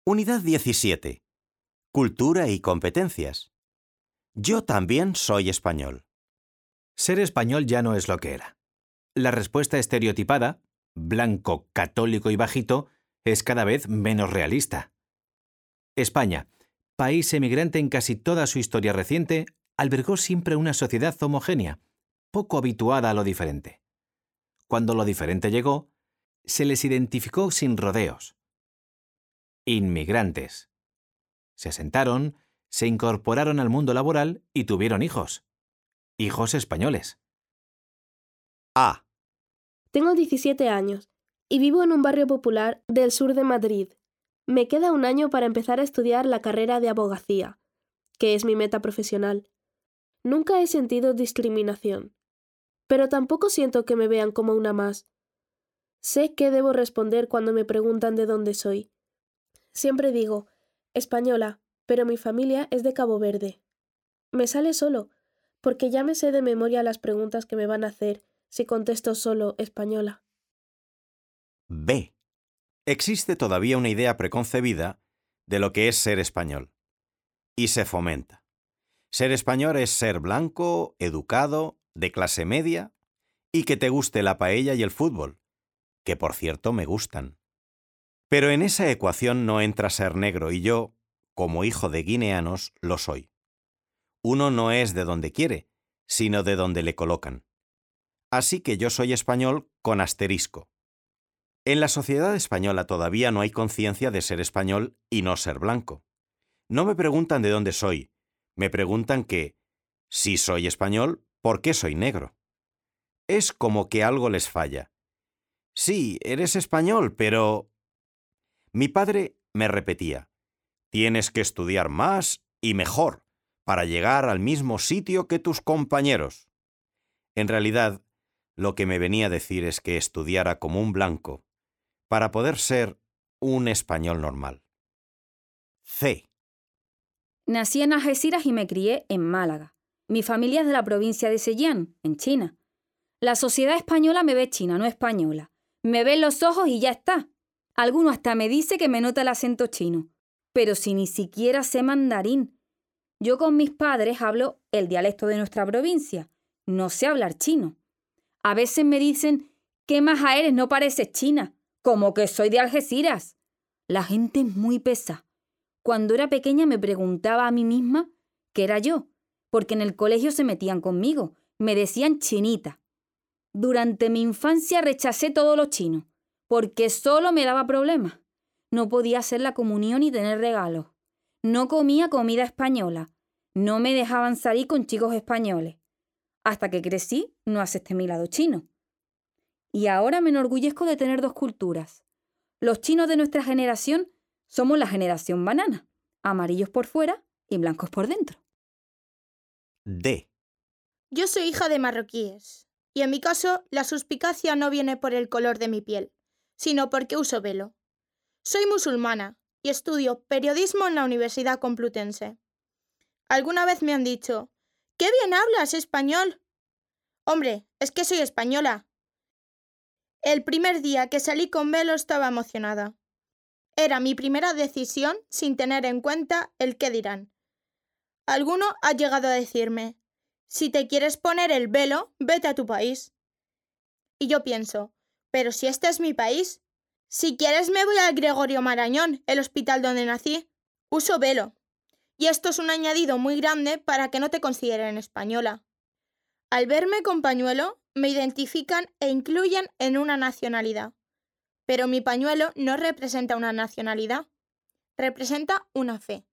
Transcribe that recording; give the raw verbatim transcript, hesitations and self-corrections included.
Unidad diecisiete. Cultura y competencias. Yo también soy español. Ser español ya no es lo que era. La respuesta estereotipada, blanco, católico y bajito, es cada vez menos realista. España, país emigrante en casi toda su historia reciente, albergó siempre una sociedad homogénea, poco habituada a lo diferente. Cuando lo diferente llegó, se les identificó sin rodeos. Inmigrantes. Se asentaron, se incorporaron al mundo laboral y tuvieron hijos. Hijos españoles. A. Tengo diecisiete años y vivo en un barrio popular del sur de Madrid. Me queda un año para empezar a estudiar la carrera de abogacía, que es mi meta profesional. Nunca he sentido discriminación, pero tampoco siento que me vean como una más. Sé qué debo responder cuando me preguntan de dónde soy. Siempre digo, española, pero mi familia es de Cabo Verde. Me sale solo, porque ya me sé de memoria las preguntas que me van a hacer si contesto solo española. B. Existe todavía una idea preconcebida de lo que es ser español. Y se fomenta. Ser español es ser blanco, educado, de clase media y que te guste la paella y el fútbol, que por cierto me gustan. Pero en esa ecuación no entra ser negro y yo, como hijo de guineanos, lo soy. Uno no es de donde quiere, sino de donde le colocan. Así que yo soy español con asterisco. En la sociedad española todavía no hay conciencia de ser español y no ser blanco. No me preguntan de dónde soy, me preguntan que, si soy español, ¿por qué soy negro? Es como que algo les falla. Sí, eres español, pero... Mi padre me repetía, tienes que estudiar más y mejor para llegar al mismo sitio que tus compañeros. En realidad, lo que me venía a decir es que estudiara como un blanco para poder ser un español normal. C. Nací en Algeciras y me crié en Málaga. Mi familia es de la provincia de Zhejiang, en China. La sociedad española me ve china, no española. Me ven los ojos y ya está. Alguno hasta me dice que me nota el acento chino. Pero si ni siquiera sé mandarín. Yo con mis padres hablo el dialecto de nuestra provincia. No sé hablar chino. A veces me dicen, ¿qué maja eres? No pareces china. Como que soy de Algeciras. La gente es muy pesada. Cuando era pequeña me preguntaba a mí misma qué era yo, porque en el colegio se metían conmigo. Me decían chinita. Durante mi infancia rechacé todo lo chino, porque solo me daba problemas. No podía hacer la comunión ni tener regalos. No comía comida española. No me dejaban salir con chicos españoles. Hasta que crecí, no acepté mi lado chino. Y ahora me enorgullezco de tener dos culturas. Los chinos de nuestra generación somos la generación banana, amarillos por fuera y blancos por dentro. D. Yo soy hija de marroquíes, y en mi caso la suspicacia no viene por el color de mi piel, sino porque uso velo. Soy musulmana y estudio periodismo en la Universidad Complutense. Alguna vez me han dicho, ¡qué bien hablas español! Hombre, es que soy española. El primer día que salí con velo estaba emocionada. Era mi primera decisión sin tener en cuenta el qué dirán. Alguno ha llegado a decirme, si te quieres poner el velo, vete a tu país. Y yo pienso, pero si este es mi país, si quieres me voy al Gregorio Marañón, el hospital donde nací. Uso velo. Y esto es un añadido muy grande para que no te consideren española. Al verme con pañuelo, me identifican e incluyen en una nacionalidad. Pero mi pañuelo no representa una nacionalidad, representa una fe.